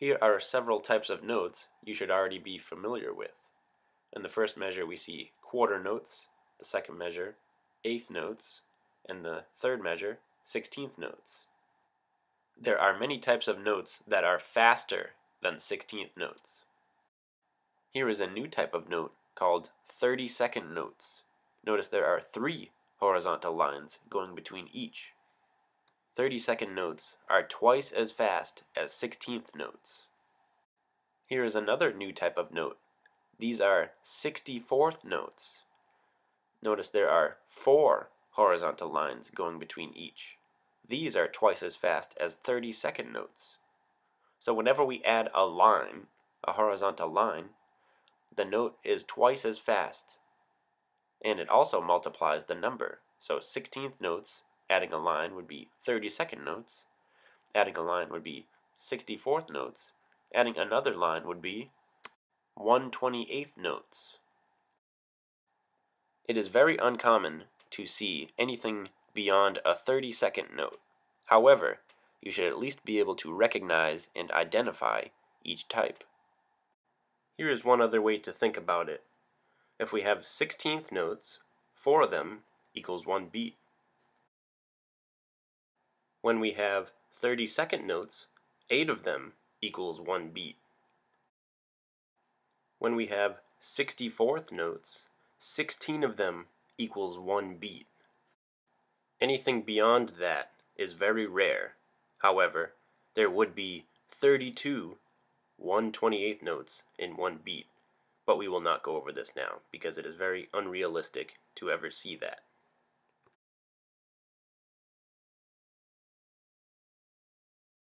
Here are several types of notes you should already be familiar with. In the first measure we see quarter notes, the second measure, eighth notes, and the third measure, 16th notes. There are many types of notes that are faster than 16th notes. Here is a new type of note called 30-second notes. Notice there are 3 horizontal lines going between each. 30-second notes are twice as fast as 16th notes. Here is another new type of note. These are 64th notes. Notice there are 4 horizontal lines going between each. These are twice as fast as 30-second notes. So whenever we add a line, a horizontal line, the note is twice as fast. And it also multiplies the number. So 16th notes, adding a line would be 30-second notes. Adding a line would be 64th notes. Adding another line would be 1/28th notes. It is very uncommon to see anything beyond a 30-second note. However, you should at least be able to recognize and identify each type. Here is one other way to think about it. If we have 16th notes, 4 of them equals 1 beat. When we have 30-second notes, 8 of them equals 1 beat. When we have 64th notes, 16 of them equals 1 beat. Anything beyond that is very rare. However, there would be 32 1/28th notes in 1 beat, but we will not go over this now because it is very unrealistic to ever see that.